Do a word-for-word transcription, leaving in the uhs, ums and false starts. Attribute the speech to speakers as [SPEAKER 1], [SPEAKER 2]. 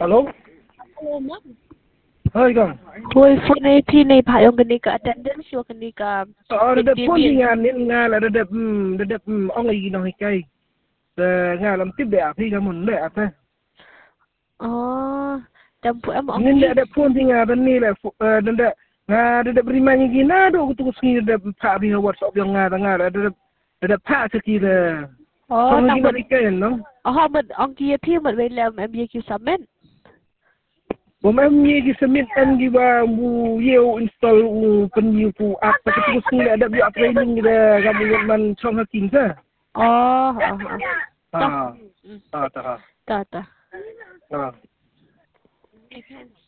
[SPEAKER 1] Halo?
[SPEAKER 2] Hello, ma'am.
[SPEAKER 1] Hai kang.
[SPEAKER 2] Hoi, phone này thì này phải ông cái này cả attendance vô cái này cả
[SPEAKER 1] So ada
[SPEAKER 2] fifty
[SPEAKER 1] pun
[SPEAKER 2] min.
[SPEAKER 1] tinggal ni ngal ada ada hmm ada hmm ông lagi nói cái de ngal làm tiếp đẹp thì kamu ndak apa.
[SPEAKER 2] Oh, dan pu em ông
[SPEAKER 1] Ni
[SPEAKER 2] ni.
[SPEAKER 1] ndak ada pun tinggal dan ni lah dan ndak ngal ada beriman ni gina do aku tunggu sini ada pak di WhatsApp yang ngal ngal ada ada pak sekira.
[SPEAKER 2] Oh,
[SPEAKER 1] Kamu
[SPEAKER 2] tăng
[SPEAKER 1] gina
[SPEAKER 2] mình.
[SPEAKER 1] ikan no?
[SPEAKER 2] Oh, mình ông kia thì mình về làm em về kêu submit.
[SPEAKER 1] Bom em ni gi submit em gi ba bu yeu install u pen yu pu app tapi tunggu sini ada biar training dia kamu man chong haking sa.
[SPEAKER 2] Oh, oh, oh.
[SPEAKER 1] Ah. Ah, tak.
[SPEAKER 2] Ta ta.
[SPEAKER 1] Ah.